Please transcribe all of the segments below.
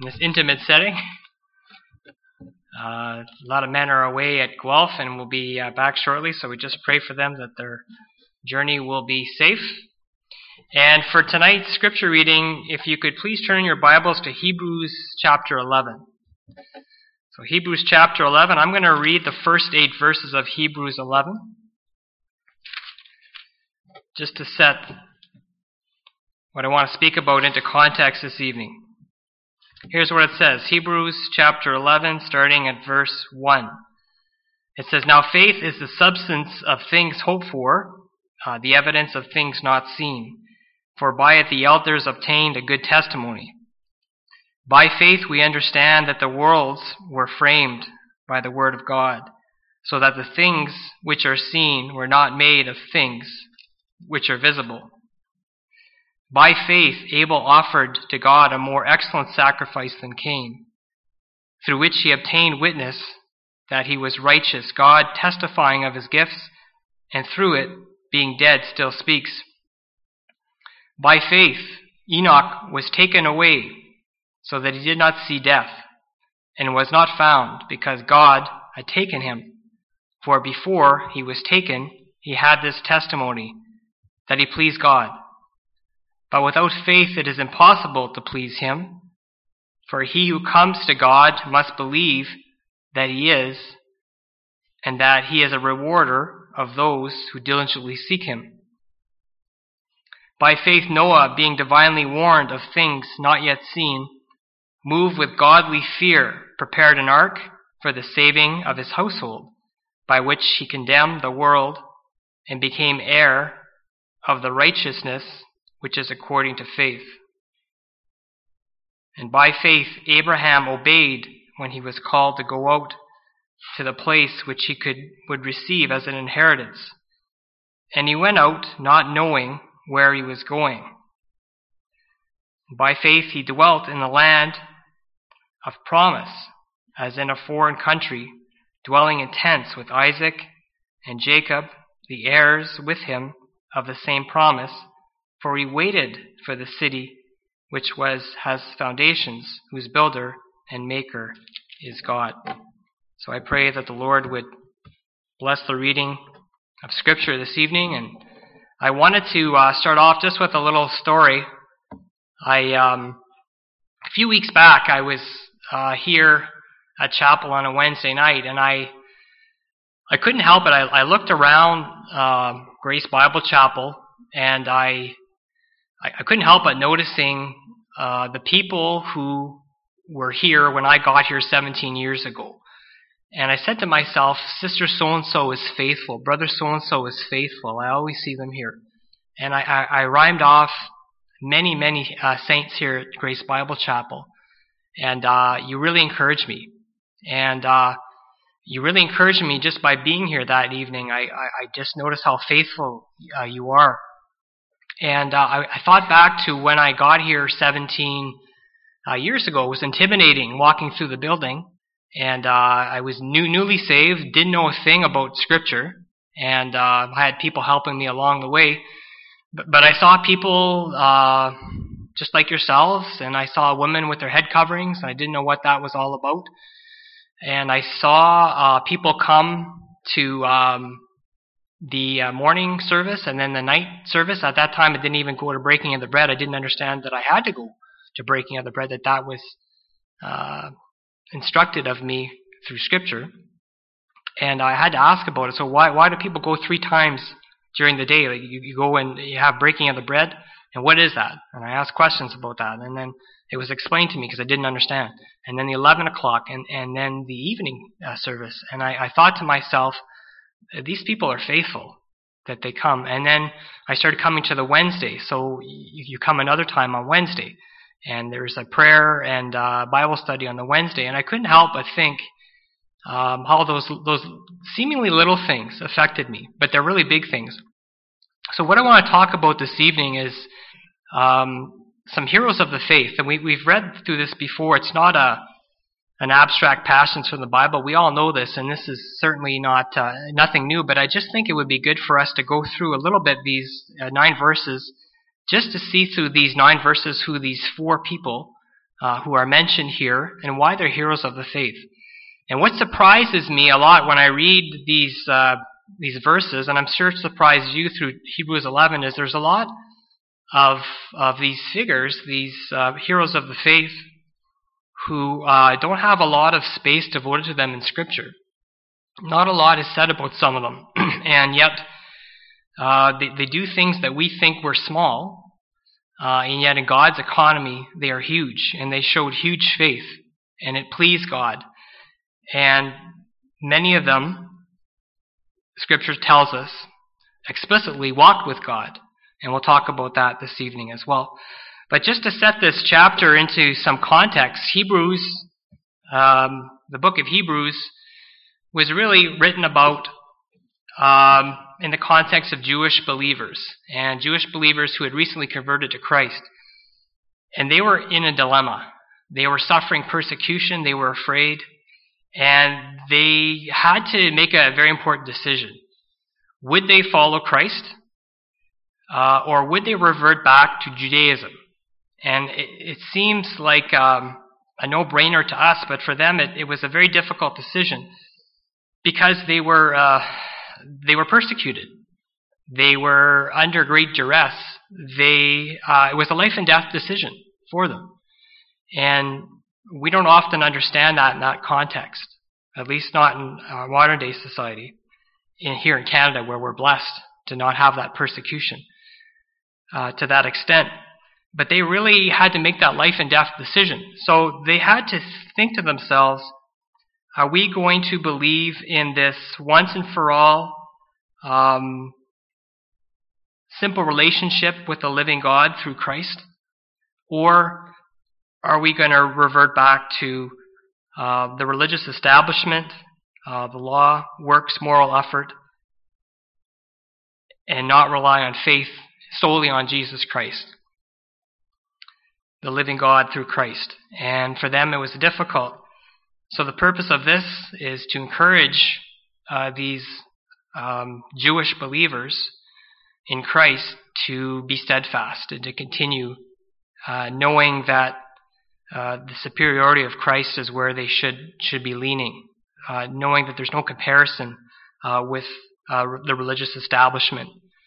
in this intimate setting. A lot of men are away at Guelph and will be back shortly, so we just pray for them that their journey will be safe. And for tonight's scripture reading, if you could please turn your Bibles to Hebrews chapter 11. So Hebrews chapter 11, I'm going to read the first 8 verses of Hebrews 11, just to set what I want to speak about into context this evening. Here's what it says, Hebrews chapter 11, starting at verse 1. It says, "Now faith is the substance of things hoped for, the evidence of things not seen. For by it the elders obtained a good testimony. By faith we understand that the worlds were framed by the word of God, so that the things which are seen were not made of things which are visible. By faith Abel offered to God a more excellent sacrifice than Cain, through which he obtained witness that he was righteous, God testifying of his gifts, and through it, being dead, still speaks. By faith Enoch was taken away, so that he did not see death, and was not found, because God had taken him. For before he was taken, he had this testimony, that he pleased God. But without faith it is impossible to please him, for he who comes to God must believe that he is, and that he is a rewarder of those who diligently seek him. By faith Noah, being divinely warned of things not yet seen, moved with godly fear, prepared an ark for the saving of his household, by which he condemned the world and became heir of the righteousness which is according to faith. And by faith Abraham obeyed when he was called to go out to the place which he would receive as an inheritance. And he went out not knowing where he was going. By faith he dwelt in the land of promise, as in a foreign country, dwelling in tents with Isaac and Jacob, the heirs with him of the same promise, for he waited for the city which has foundations, whose builder and maker is God." So I pray that the Lord would bless the reading of Scripture this evening. And I wanted to start off just with a little story. A few weeks back, I was here at chapel on a Wednesday night, and I couldn't help it. I looked around Grace Bible Chapel, and I couldn't help but noticing the people who were here when I got here 17 years ago. And I said to myself, Sister so-and-so is faithful, Brother so-and-so is faithful. I always see them here. And I rhymed off many saints here at Grace Bible Chapel. And you really encouraged me. And you really encouraged me just by being here that evening. I just noticed how faithful you are. And I thought back to when I got here 17 years ago. It was intimidating walking through the building. And I was newly saved, didn't know a thing about Scripture. And I had people helping me along the way. But I saw people just like yourselves. And I saw women with their head coverings. And I didn't know what that was all about. And I saw people come to the morning service and then the night service. At that time, I didn't even go to breaking of the bread. I didn't understand that I had to go to breaking of the bread, that was instructed of me through Scripture. And I had to ask about it. So why do people go 3 times during the day? Like you go and you have breaking of the bread, and what is that? And I asked questions about that. And then it was explained to me because I didn't understand. And then the 11 o'clock and then the evening service. And I thought to myself, these people are faithful that they come. And then I started coming to the Wednesday. So you come another time on Wednesday. And there's a prayer and Bible study on the Wednesday. And I couldn't help but think how those seemingly little things affected me. But they're really big things. So what I want to talk about this evening is some heroes of the faith. And we've read through this before. It's not an abstract passage from the Bible. We all know this, and this is certainly nothing new. But I just think it would be good for us to go through a little bit these 9 verses, just to see through these 9 verses who these 4 people who are mentioned here and why they're heroes of the faith. And what surprises me a lot when I read these verses, and I'm sure it surprised you through Hebrews 11, is there's a lot of these figures, these heroes of the faith, who don't have a lot of space devoted to them in Scripture. Not a lot is said about some of them, and yet they do things that we think were small, and yet in God's economy they are huge, and they showed huge faith, and it pleased God. And many of them, Scripture tells us, explicitly walked with God, and we'll talk about that this evening as well. But just to set this chapter into some context, Hebrews, the book of Hebrews, was really written about in the context of Jewish believers, and Jewish believers who had recently converted to Christ. And they were in a dilemma. They were suffering persecution, they were afraid, and they had to make a very important decision. Would they follow Christ, or would they revert back to Judaism? And it seems like a no-brainer to us, but for them it was a very difficult decision, because they were persecuted. They were under great duress. It was a life and death decision for them. And we don't often understand that in that context, at least not in our modern day society, here in Canada, where we're blessed to not have that persecution to that extent. But they really had to make that life and death decision. So they had to think to themselves, are we going to believe in this once and for all simple relationship with the living God through Christ? Or are we going to revert back to the religious establishment, the law, works, moral effort, and not rely on faith solely on Jesus Christ, the living God through Christ? And for them it was difficult. So the purpose of this is to encourage these Jewish believers in Christ to be steadfast and to continue knowing that the superiority of Christ is where they should be leaning, knowing that there's no comparison with the religious establishment,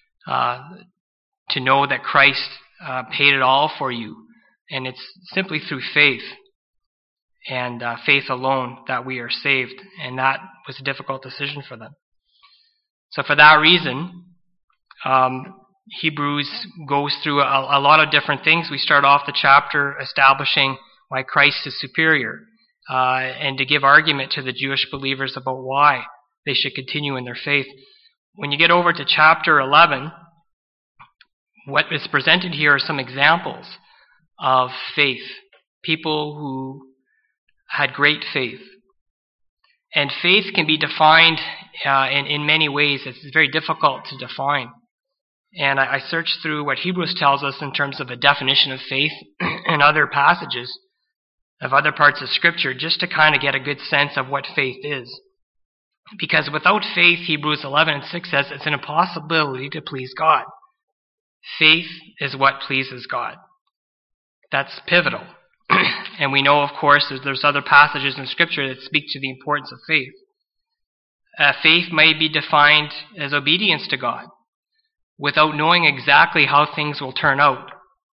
to know that Christ paid it all for you, and it's simply through faith and faith alone that we are saved, and that was a difficult decision for them. So for that reason, Hebrews goes through a lot of different things. We start off the chapter establishing why Christ is superior, and to give argument to the Jewish believers about why they should continue in their faith. When you get over to chapter 11, what is presented here are some examples of faith, people who had great faith. And faith can be defined in many ways. It's very difficult to define. And I searched through what Hebrews tells us in terms of a definition of faith and other passages of other parts of Scripture, just to kind of get a good sense of what faith is. Because without faith, Hebrews 11 and 6 says, it's an impossibility to please God. Faith is what pleases God. That's pivotal. And we know, of course, there's other passages in Scripture that speak to the importance of faith. Faith may be defined as obedience to God, without knowing exactly how things will turn out.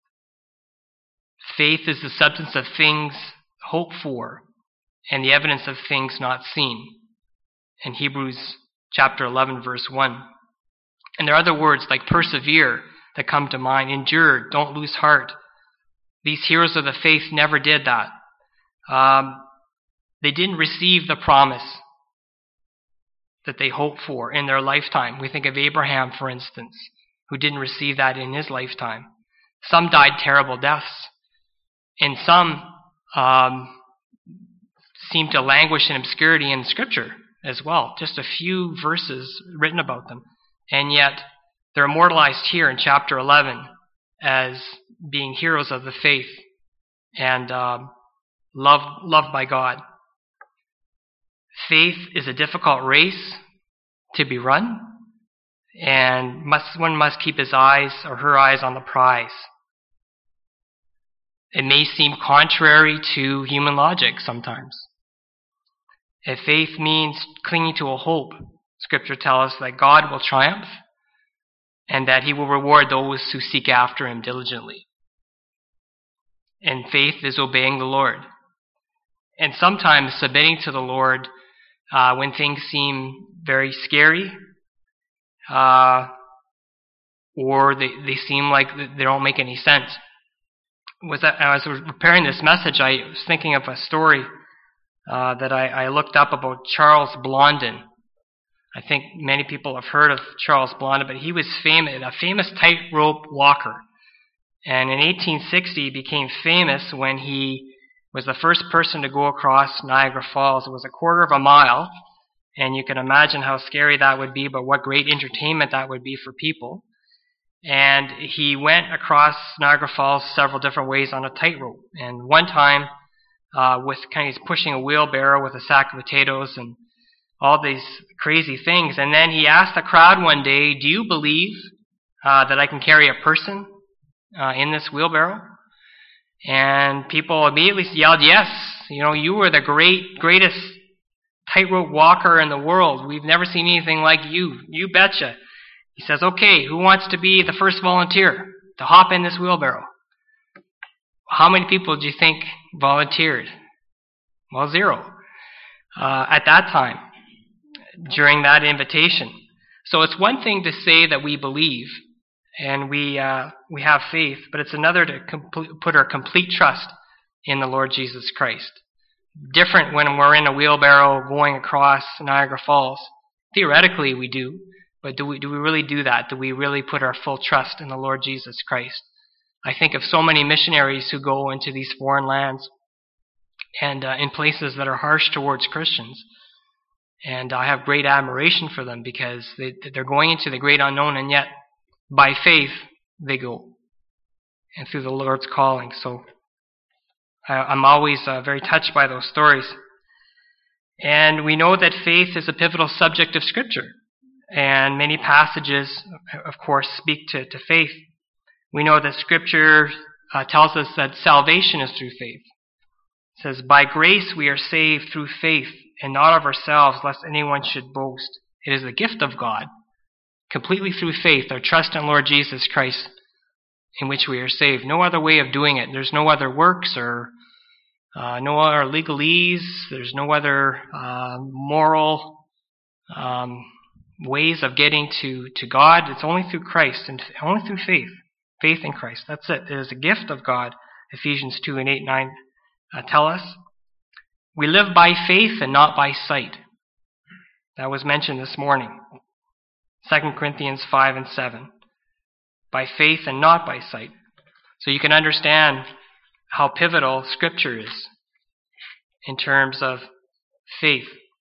Faith is the substance of things hoped for and the evidence of things not seen, in Hebrews chapter 11, verse 1. And there are other words like persevere that come to mind. Endure, don't lose heart. These heroes of the faith never did that. They didn't receive the promise that they hoped for in their lifetime. We think of Abraham, for instance, who didn't receive that in his lifetime. Some died terrible deaths, and some seem to languish in obscurity in Scripture as well. Just a few verses written about them. And yet, they're immortalized here in chapter 11 as being heroes of the faith and loved by God. Faith is a difficult race to be run, and one must keep his eyes or her eyes on the prize. It may seem contrary to human logic sometimes. If faith means clinging to a hope, Scripture tells us that God will triumph and that He will reward those who seek after Him diligently. And faith is obeying the Lord. And sometimes submitting to the Lord when things seem very scary, or they seem like they don't make any sense. As I was preparing this message, I was thinking of a story that I looked up about Charles Blondin. I think many people have heard of Charles Blondin, but he was a famous tightrope walker. And in 1860, he became famous when he was the first person to go across Niagara Falls. It was a quarter of a mile, and you can imagine how scary that would be, but what great entertainment that would be for people. And he went across Niagara Falls several different ways on a tightrope. And one time, he's pushing a wheelbarrow with a sack of potatoes and all these crazy things. And then he asked the crowd one day, "Do you believe that I can carry a person in this wheelbarrow?" And people immediately yelled, "Yes, you were the greatest tightrope walker in the world. We've never seen anything like you. You betcha." He says, "Okay, who wants to be the first volunteer to hop in this wheelbarrow?" How many people do you think volunteered? Well, 0 at that time during that invitation. So it's one thing to say that we believe and we have faith, but it's another to put our complete trust in the Lord Jesus Christ. Different when we're in a wheelbarrow going across Niagara Falls. Theoretically, we do, but do we really do that? Do we really put our full trust in the Lord Jesus Christ? I think of so many missionaries who go into these foreign lands and in places that are harsh towards Christians. And I have great admiration for them because they're going into the great unknown, and yet by faith they go and through the Lord's calling. So I'm always very touched by those stories. And we know that faith is a pivotal subject of Scripture. And many passages, of course, speak to faith. We know that Scripture tells us that salvation is through faith. It says, "By grace we are saved through faith, and not of ourselves, lest anyone should boast. It is the gift of God, completely through faith, our trust in Lord Jesus Christ, in which we are saved." No other way of doing it. There's no other works or no other legalese. There's no other moral ways of getting to God. It's only through Christ and only through faith. Faith in Christ. That's it. It is a gift of God. Ephesians 2 and 8, 9 tell us. We live by faith and not by sight. That was mentioned this morning. 2 Corinthians 5 and 7. By faith and not by sight. So you can understand how pivotal Scripture is in terms of faith.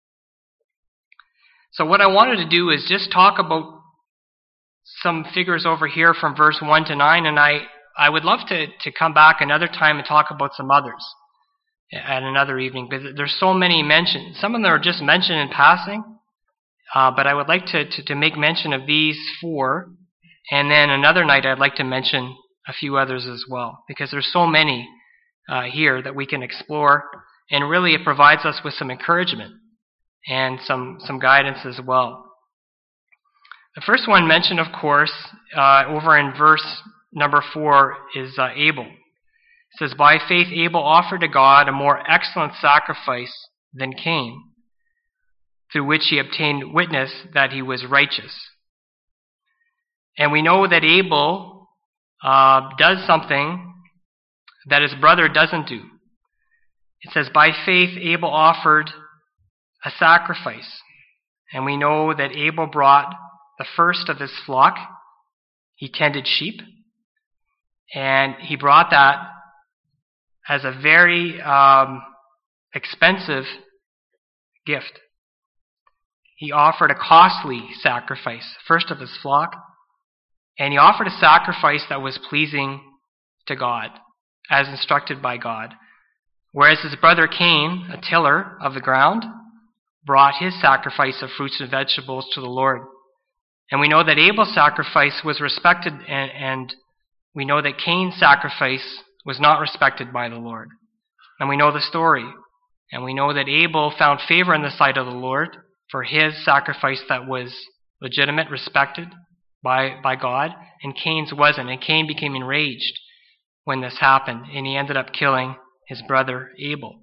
So what I wanted to do is just talk about some figures over here from verse 1 to 9, and I would love to come back another time and talk about some others at another evening, because there's so many mentioned. Some of them are just mentioned in passing, but I would like to make mention of these 4, and then another night I'd like to mention a few others as well, because there's so many here that we can explore, and really it provides us with some encouragement and some guidance as well. The first one mentioned, of course, over in verse number 4 is Abel. It says, "By faith Abel offered to God a more excellent sacrifice than Cain, through which he obtained witness that he was righteous." And we know that Abel does something that his brother doesn't do. It says, "By faith Abel offered a sacrifice." And we know that Abel brought the first of his flock. He tended sheep. And he brought that as a very expensive gift. He offered a costly sacrifice, first of his flock. And he offered a sacrifice that was pleasing to God, as instructed by God. Whereas his brother Cain, a tiller of the ground, brought his sacrifice of fruits and vegetables to the Lord. And we know that Abel's sacrifice was respected, and we know that Cain's sacrifice was not respected by the Lord. And we know the story. And we know that Abel found favor in the sight of the Lord for his sacrifice that was legitimate, respected by God, and Cain's wasn't. And Cain became enraged when this happened, and he ended up killing his brother Abel.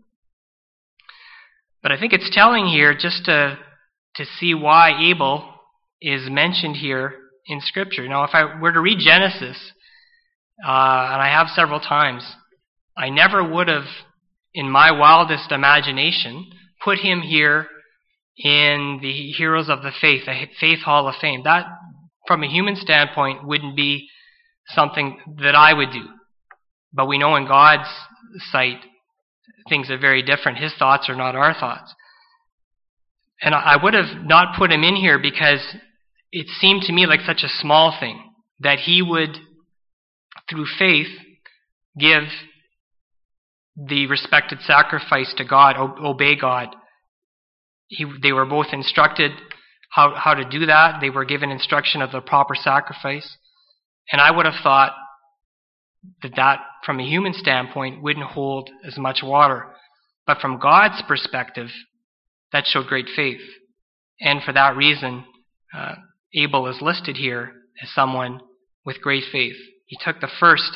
But I think it's telling here just to see why Abel is mentioned here in Scripture. Now, if I were to read Genesis, and I have several times, I never would have, in my wildest imagination, put him here in the Heroes of the Faith, the Faith Hall of Fame. That, from a human standpoint, wouldn't be something that I would do. But we know in God's sight, things are very different. His thoughts are not our thoughts. And I would have not put him in here because it seemed to me like such a small thing that he would, through faith, give the respected sacrifice to God, obey God. They were both instructed how to do that. They were given instruction of the proper sacrifice. And I would have thought that from a human standpoint wouldn't hold as much water. But from God's perspective, that showed great faith. And for that reason, Abel is listed here as someone with great faith. He took the first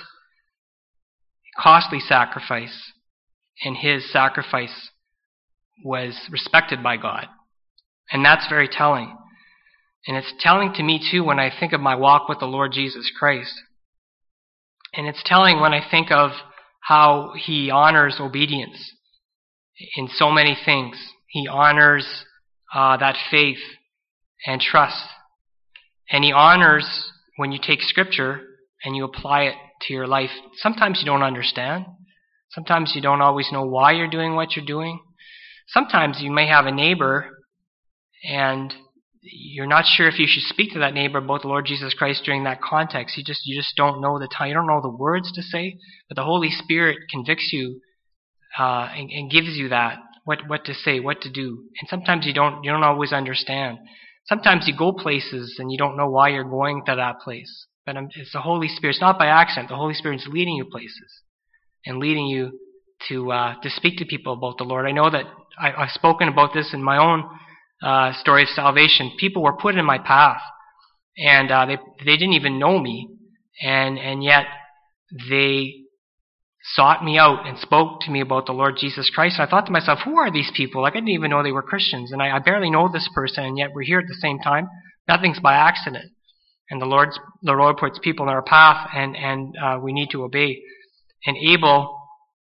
costly sacrifice, and his sacrifice was respected by God. And that's very telling. And it's telling to me too when I think of my walk with the Lord Jesus Christ. And it's telling when I think of how he honors obedience in so many things. He honors that faith and trust. And he honors when you take Scripture and you apply it to your life. Sometimes you don't understand. Sometimes you don't always know why you're doing what you're doing. Sometimes you may have a neighbor and you're not sure if you should speak to that neighbor about the Lord Jesus Christ during that context. You just don't know the time. You don't know the words to say, but the Holy Spirit convicts you and gives you that what to say, what to do. And sometimes you don't always understand. Sometimes you go places and you don't know why you're going to that place. But it's the Holy Spirit. It's not by accident. The Holy Spirit is leading you places and leading you to speak to people about the Lord. I know that I've spoken about this in my own story of salvation. People were put in my path, and they didn't even know me, and yet they sought me out and spoke to me about the Lord Jesus Christ. And I thought to myself, who are these people? Like, I didn't even know they were Christians, and I barely know this person, and yet we're here at the same time. Nothing's by accident. And the Lord puts people in our path, and we need to obey. And Abel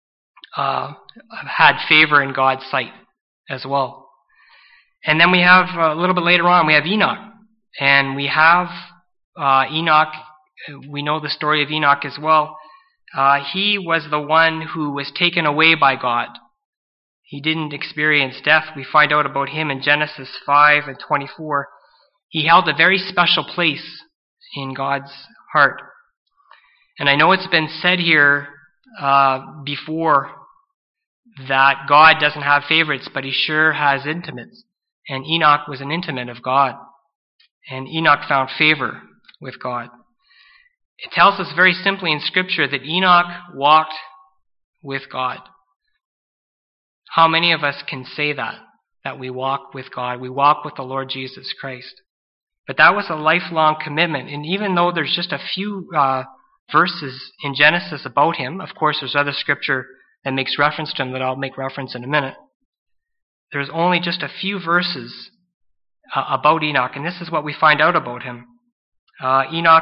had favor in God's sight as well. And then we have, a little bit later on, we have Enoch. And we have Enoch, we know the story of Enoch as well. He was the one who was taken away by God. He didn't experience death. We find out about him in Genesis 5:24. He held a very special place in God's heart. And I know it's been said here before that God doesn't have favorites, but he sure has intimates. And Enoch was an intimate of God. And Enoch found favor with God. It tells us very simply in Scripture that Enoch walked with God. How many of us can say that we walk with God? We walk with the Lord Jesus Christ. But that was a lifelong commitment. And even though there's just a few verses in Genesis about him, of course there's other Scripture that makes reference to him that I'll make reference in a minute. There's only just a few verses about Enoch, and this is what we find out about him. Enoch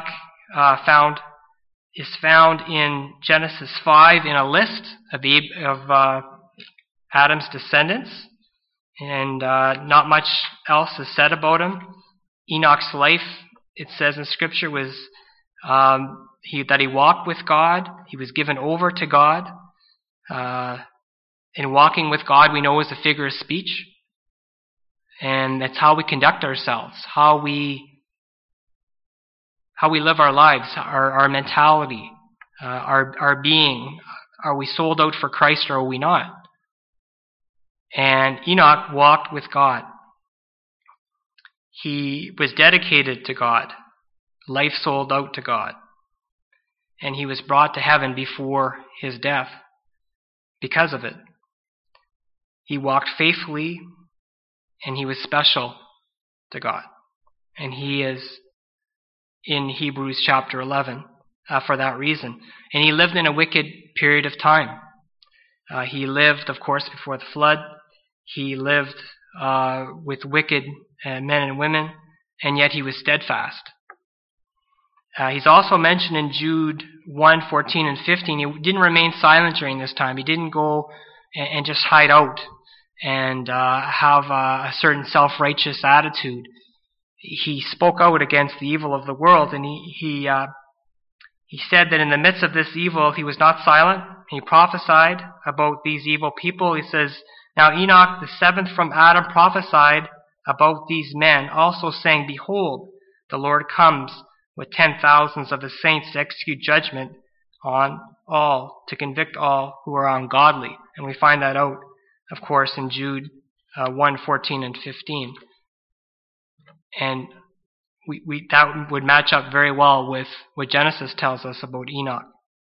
is found in Genesis 5 in a list of Adam's descendants, and not much else is said about him. Enoch's life, it says in Scripture, was that he walked with God. He was given over to God. In walking with God, we know is a figure of speech, and that's how we conduct ourselves, how we live our lives, our mentality, our being. Are we sold out for Christ or are we not? And Enoch walked with God. He was dedicated to God, life sold out to God. and he was brought to heaven before his death because of it. He walked faithfully, and he was special to God. And he is in Hebrews chapter 11 for that reason. And he lived in a wicked period of time. He lived, of course, before the flood. He lived with wicked men and women, and yet he was steadfast. He's also mentioned in Jude 1:14 and 15. He didn't remain silent during this time. He didn't go and just hide out and have a certain self-righteous attitude. He spoke out against the evil of the world, and he said that in the midst of this evil, he was not silent. He prophesied about these evil people. He says, "Now Enoch, the seventh from Adam, prophesied about these men, also saying, Behold, the Lord comes with 10,000s of his saints to execute judgment on all, to convict all who are ungodly." And we find that out, of course, in Jude 1:14 and 15. And that would match up very well with what Genesis tells us about Enoch.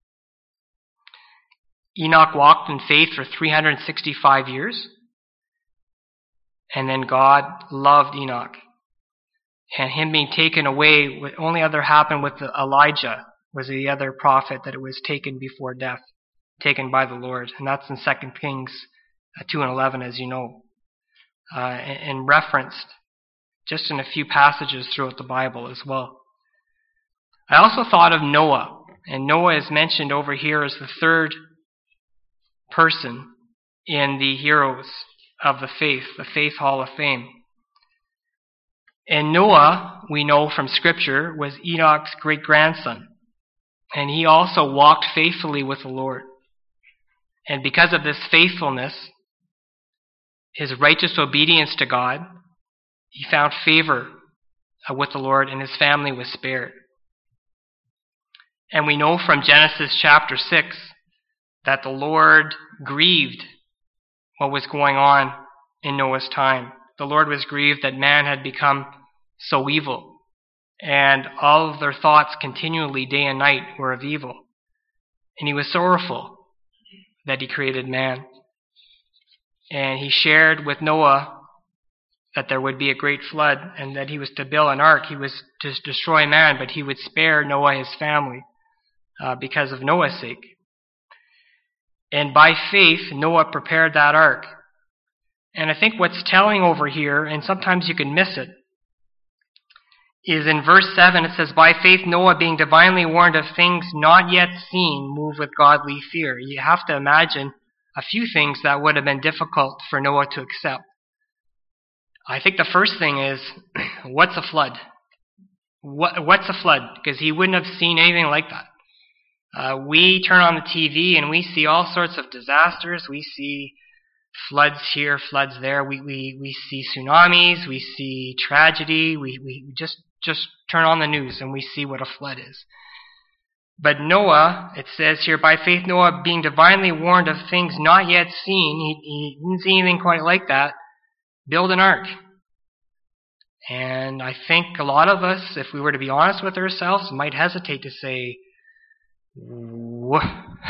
Enoch walked in faith for 365 years, and then God loved Enoch. And him being taken away, what only other happened with Elijah, was the other prophet that it was taken before death, taken by the Lord. And that's in 2 Kings 2 and 11, as you know, and referenced just in a few passages throughout the Bible as well. I also thought of Noah, and Noah is mentioned over here as the third person in the heroes of the Faith Hall of Fame. And Noah, we know from Scripture, was Enoch's great-grandson, and he also walked faithfully with the Lord. And because of this faithfulness, his righteous obedience to God, he found favor with the Lord, and his family was spared. And we know from Genesis chapter 6 that the Lord grieved what was going on in Noah's time. The Lord was grieved that man had become so evil, and all of their thoughts continually, day and night, were of evil. And he was sorrowful that he created man. And he shared with Noah that there would be a great flood, and that he was to build an ark. He was to destroy man, but he would spare Noah his family because of Noah's sake. And by faith, Noah prepared that ark. And I think what's telling over here, and sometimes you can miss it, is in verse 7, it says, "By faith Noah, being divinely warned of things not yet seen, moved with godly fear." You have to imagine a few things that would have been difficult for Noah to accept. I think the first thing is, what's a flood? What's a flood? Because he wouldn't have seen anything like that. We turn on the TV and we see all sorts of disasters. We see floods here, floods there. We see tsunamis. We see tragedy. We just turn on the news and we see what a flood is. But Noah, it says here, by faith Noah, being divinely warned of things not yet seen, he didn't see anything quite like that, build an ark. And I think a lot of us, if we were to be honest with ourselves, might hesitate to say, what?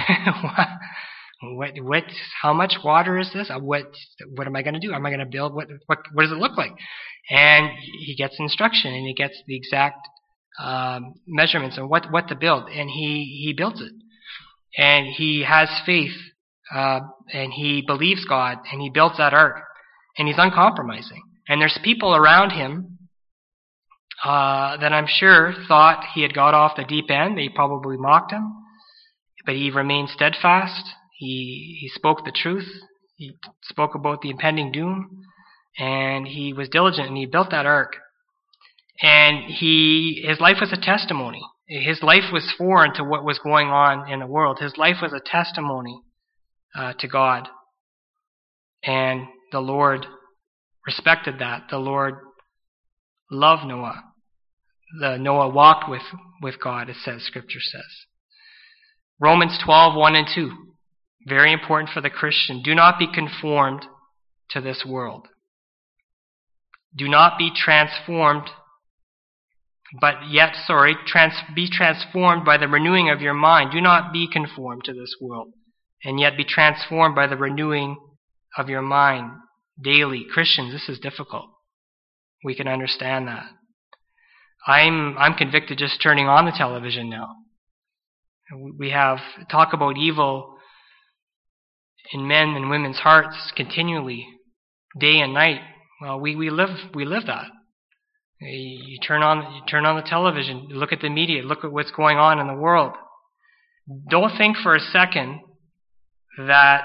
How much water is this? What am I going to do? Am I going to build? What does it look like? And he gets instruction, and he gets the exact measurements and what to build, and he builds it. And he has faith, and he believes God, and he builds that ark. And he's uncompromising. And there's people around him that I'm sure thought he had got off the deep end. They probably mocked him. But he remained steadfast. He spoke the truth. He spoke about the impending doom. And he was diligent, and he built that ark. And his life was a testimony. His life was foreign to what was going on in the world. His life was a testimony to God. And the Lord respected that. The Lord loved Noah. Noah walked with God, it says, Scripture says. Romans 12:1 and 2. Very important for the Christian. Do not be conformed to this world. Do not be transformed be transformed by the renewing of your mind. Do not be conformed to this world, and yet be transformed by the renewing of your mind daily. Christians, this is difficult. We can understand that. I'm convicted just turning on the television now. We have talk about evil in men and women's hearts continually, day and night. Well, we live that. You turn on the television, look at the media, look at what's going on in the world. Don't think for a second that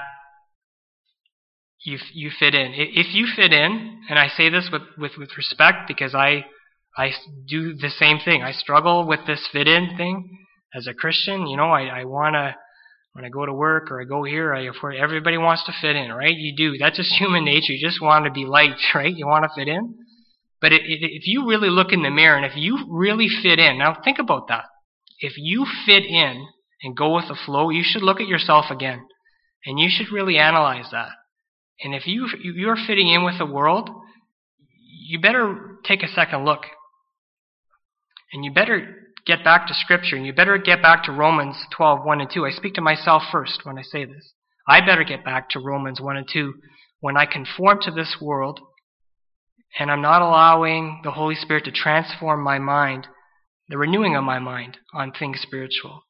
you fit in. If you fit in, and I say this with respect because I do the same thing. I struggle with this fit in thing as a Christian. I want to, when I go to work or I go here, everybody wants to fit in, right? You do. That's just human nature. You just want to be liked, right? You want to fit in. But if you really look in the mirror and if you really fit in, now think about that. If you fit in and go with the flow, you should look at yourself again. And you should really analyze that. And if you're fitting in with the world, you better take a second look. And you better get back to Scripture. And you better get back to Romans 12, 1 and 2. I speak to myself first when I say this. I better get back to Romans 1 and 2. When I conform to this world, and I'm not allowing the Holy Spirit to transform my mind, the renewing of my mind on things spiritual.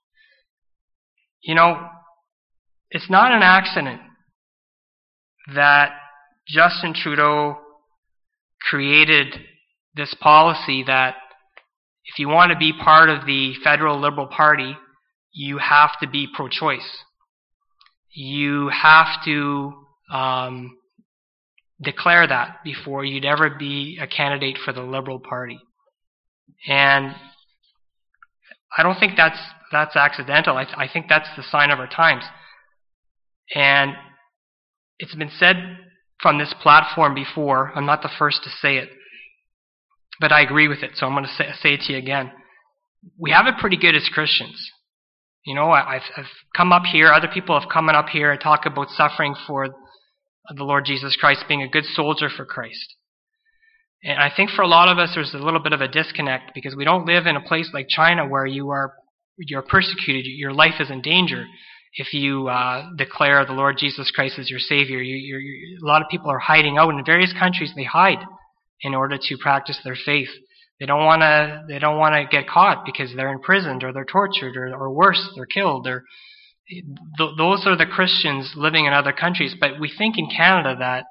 It's not an accident that Justin Trudeau created this policy that if you want to be part of the federal Liberal Party, you have to be pro-choice. You have to declare that before you'd ever be a candidate for the Liberal Party. And I don't think that's accidental. I think that's the sign of our times. And it's been said from this platform before. I'm not the first to say it. But I agree with it, so I'm going to say it to you again. We have it pretty good as Christians. I've come up here, other people have come up here and talk about suffering for the Lord Jesus Christ, being a good soldier for Christ. And I think for a lot of us there's a little bit of a disconnect because we don't live in a place like China where you're persecuted, your life is in danger if you declare the Lord Jesus Christ as your Savior. A lot of people are hiding out. In various countries they hide in order to practice their faith. They don't want to get caught because they're imprisoned or they're tortured or worse, they're killed. Those are the Christians living in other countries. But we think in Canada that,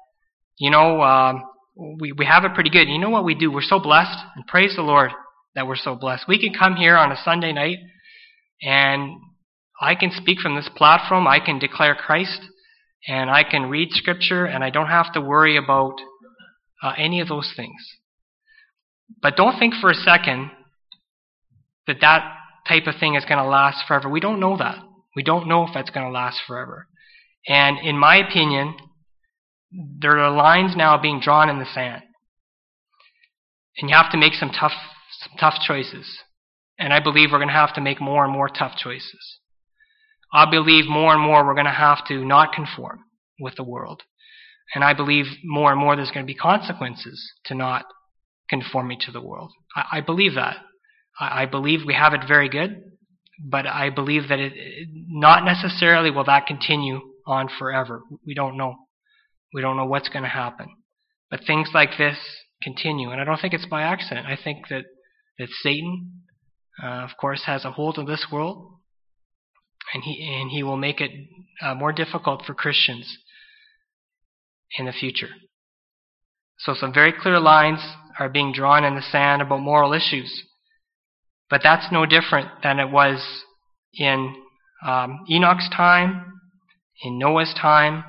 we have it pretty good. You know what we do? We're so blessed, and praise the Lord that we're so blessed. We can come here on a Sunday night, and I can speak from this platform. I can declare Christ, and I can read Scripture, and I don't have to worry about any of those things. But don't think for a second that type of thing is going to last forever. We don't know that. We don't know if that's going to last forever. And in my opinion, there are lines now being drawn in the sand. And you have to make some tough choices. And I believe we're going to have to make more and more tough choices. I believe more and more we're going to have to not conform with the world. And I believe more and more there's going to be consequences to not conforming to the world. I believe that. I believe we have it very good, but I believe that not necessarily will that continue on forever. We don't know. We don't know what's going to happen. But things like this continue, and I don't think it's by accident. I think that Satan, of course, has a hold of this world, and he will make it more difficult for Christians in the future. So some very clear lines are being drawn in the sand about moral issues. But that's no different than it was in Enoch's time, in Noah's time,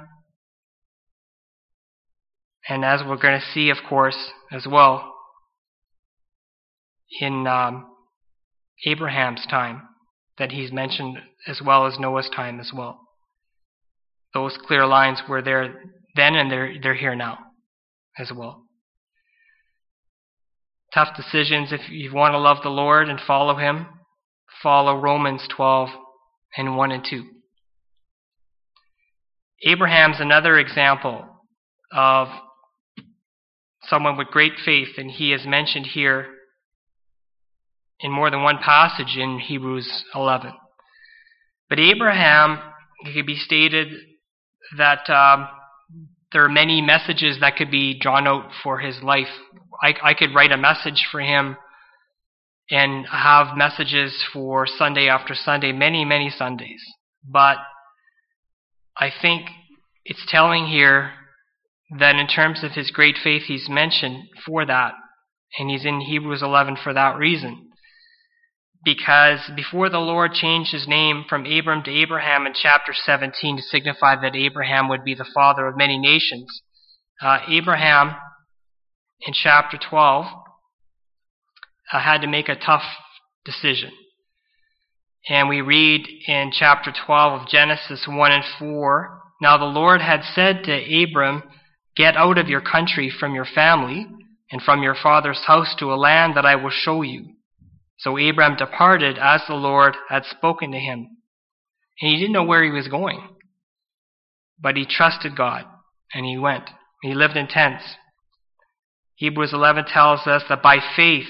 and as we're going to see, of course, as well, in Abraham's time, that he's mentioned, as well as Noah's time as well. Those clear lines were there then, and they're here now as well. Tough decisions. If you want to love the Lord and follow Him, follow Romans 12 and 1 and 2. Abraham's another example of someone with great faith, and he is mentioned here in more than one passage in Hebrews 11. But Abraham, it could be stated that there are many messages that could be drawn out for his life. I could write a message for him and have messages for Sunday after Sunday, many, many Sundays. But I think it's telling here that in terms of his great faith, he's mentioned for that. And he's in Hebrews 11 for that reason. Because before the Lord changed his name from Abram to Abraham in chapter 17 to signify that Abraham would be the father of many nations, Abraham in chapter 12 had to make a tough decision. And we read in chapter 12 of Genesis 1 and 4, "Now the Lord had said to Abram, 'Get out of your country, from your family, and from your father's house to a land that I will show you.' So Abram departed as the Lord had spoken to him." And he didn't know where he was going. But he trusted God, and he went. He lived in tents. Hebrews 11 tells us that by faith,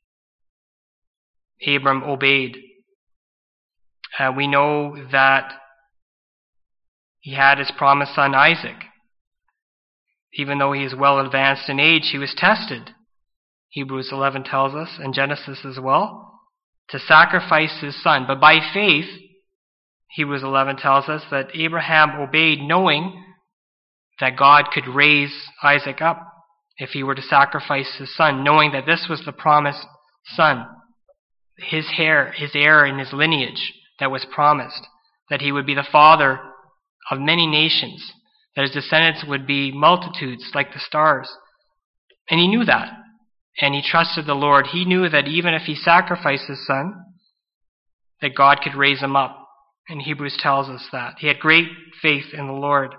Abram obeyed. We know that he had his promised son Isaac. Even though he is well advanced in age, he was tested. Hebrews 11 tells us, and Genesis as well, to sacrifice his son. But by faith, Hebrews 11 tells us that Abraham obeyed, knowing that God could raise Isaac up if he were to sacrifice his son, knowing that this was the promised son, his heir in his lineage that was promised, that he would be the father of many nations, that his descendants would be multitudes like the stars. And he knew that. And he trusted the Lord. He knew that even if he sacrificed his son, that God could raise him up. And Hebrews tells us that. He had great faith in the Lord.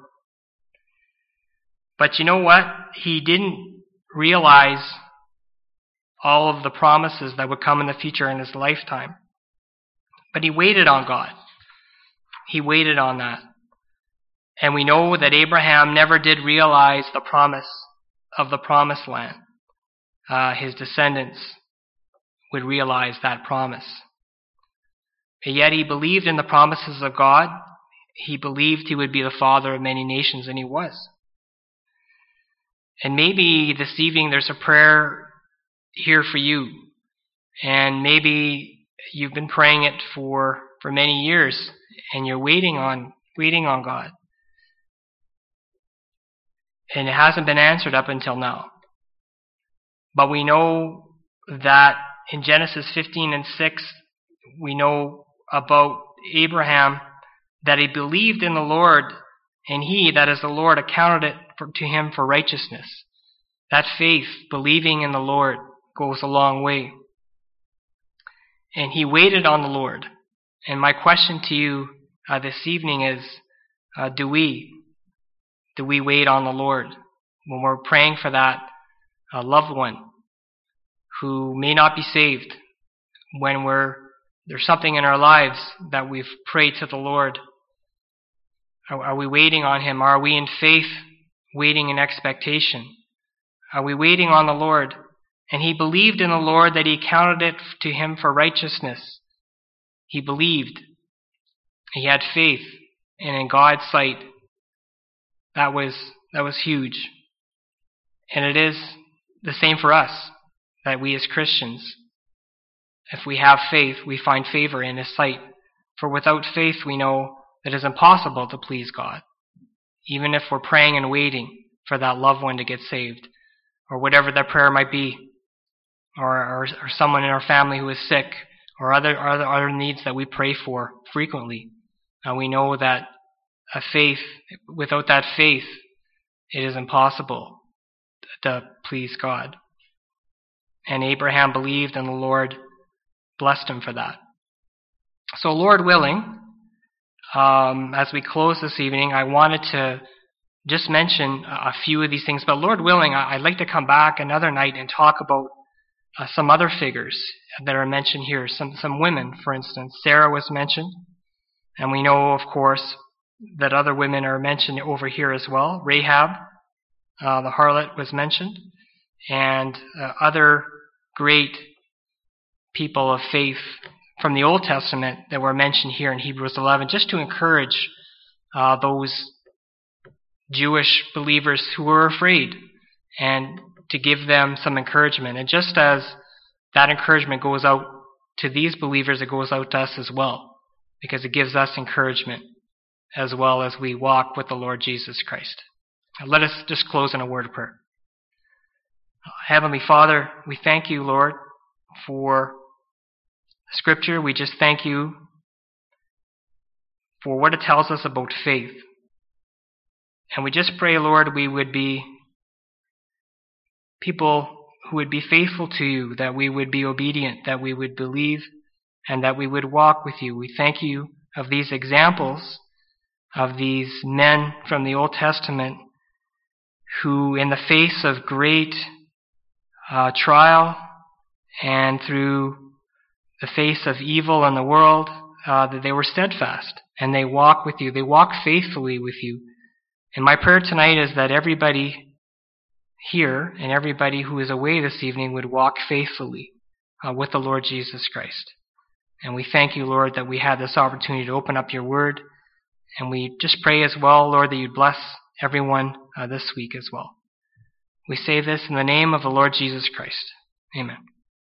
But you know what? He didn't realize all of the promises that would come in the future in his lifetime. But he waited on God. He waited on that. And we know that Abraham never did realize the promise of the promised land. His descendants would realize that promise. And yet he believed in the promises of God. He believed he would be the father of many nations, and he was. And maybe this evening there's a prayer here for you. And maybe you've been praying it for many years, and you're waiting on God. And it hasn't been answered up until now. But we know that in Genesis 15 and 6, we know about Abraham that he believed in the Lord, and he, that is the Lord, accounted it to him for righteousness. That faith, believing in the Lord, goes a long way. And he waited on the Lord. And my question to you this evening is, do we wait on the Lord when we're praying for that loved one who may not be saved, when there's something in our lives that we've prayed to the Lord? Are we waiting on him? Are we in faith waiting in expectation? Are we waiting on the Lord? And he believed in the Lord that he counted it to him for righteousness. He believed. He had faith. And in God's sight, that was huge. And it is the same for us, that we as Christians, if we have faith, we find favor in his sight. For without faith, we know that it is impossible to please God. Even if we're praying and waiting for that loved one to get saved, or whatever that prayer might be, or someone in our family who is sick, or other needs that we pray for frequently. We know that without that faith, it is impossible to please God. And Abraham believed, and the Lord blessed him for that. So Lord willing, as we close this evening, I wanted to just mention a few of these things. But Lord willing, I'd like to come back another night and talk about some other figures that are mentioned here. Some women, for instance. Sarah was mentioned. And we know, of course, that other women are mentioned over here as well. Rahab, the harlot, was mentioned. And other great people of faith from the Old Testament that were mentioned here in Hebrews 11, just to encourage those Jewish believers who were afraid and to give them some encouragement. And just as that encouragement goes out to these believers, it goes out to us as well, because it gives us encouragement as well as we walk with the Lord Jesus Christ. Let us just close in a word of prayer. Heavenly Father, we thank you, Lord, for Scripture. We just thank you for what it tells us about faith. And we just pray, Lord, we would be people who would be faithful to you, that we would be obedient, that we would believe, and that we would walk with you. We thank you of these examples of these men from the Old Testament who, in the face of great trial and through the face of evil in the world, that they were steadfast and they walk with you. They walk faithfully with you. And my prayer tonight is that everybody here and everybody who is away this evening would walk faithfully with the Lord Jesus Christ. And we thank you, Lord, that we had this opportunity to open up your word. And we just pray as well, Lord, that you'd bless everyone this week as well. We say this in the name of the Lord Jesus Christ. Amen.